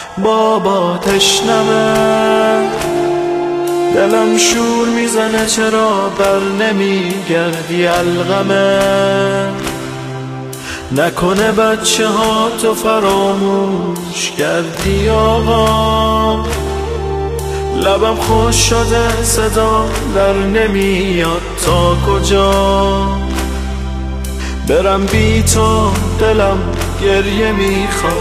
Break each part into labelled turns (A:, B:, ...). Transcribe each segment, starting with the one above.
A: بابا تشنمه، دلم شور میزنه چرا بر نمیگردی الغمه. نکنه بچه ها تو فراموش کردی آقا، لبم خوش شده صدا در نمیاد تا کجا. برم بی تو دلم گریه میخواد.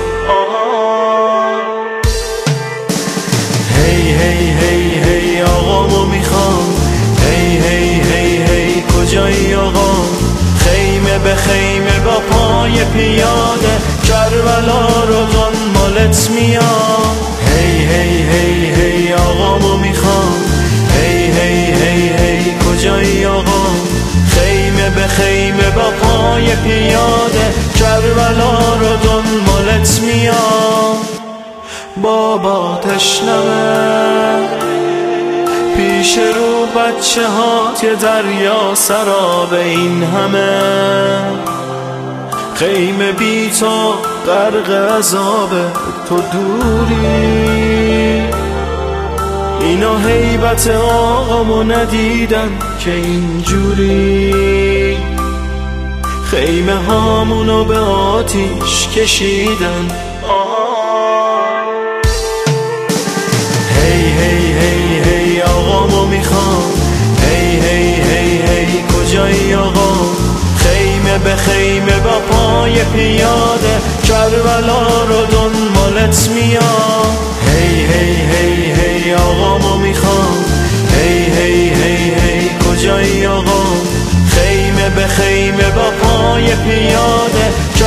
A: هی هی هی هی آقامو میخوام، هی هی هی هی کجایی آقا؟ خیمه به خیمه با پای پیاده، کربلا رو دنبالت میام. هی هی هی هی آقامو میخوام، هی هی هی هی کجایی آقا؟ خیمه به خیمه با پای پیاده، کربلا رو دنبالت میام. بابا تشنمه، پیش رو بچه ها یه دریا سراب این همه. خیمه بی تو غرق عذابه، تو دوری. اینا هیبت آقامو ندیدن که اینجوری. خیمه هامونو به آتیش کشیدن. هی هی هی هی آقامو میخوام، هی هی هی هی کجایی آقا؟ خیمه به خیمه با پای پیاده، کربلا رو دنبالت میام. هی هی هی هی آقامو میخوام، هی هی هی هی کجایی آقا؟ خیمه به خیمه با پای پیاده،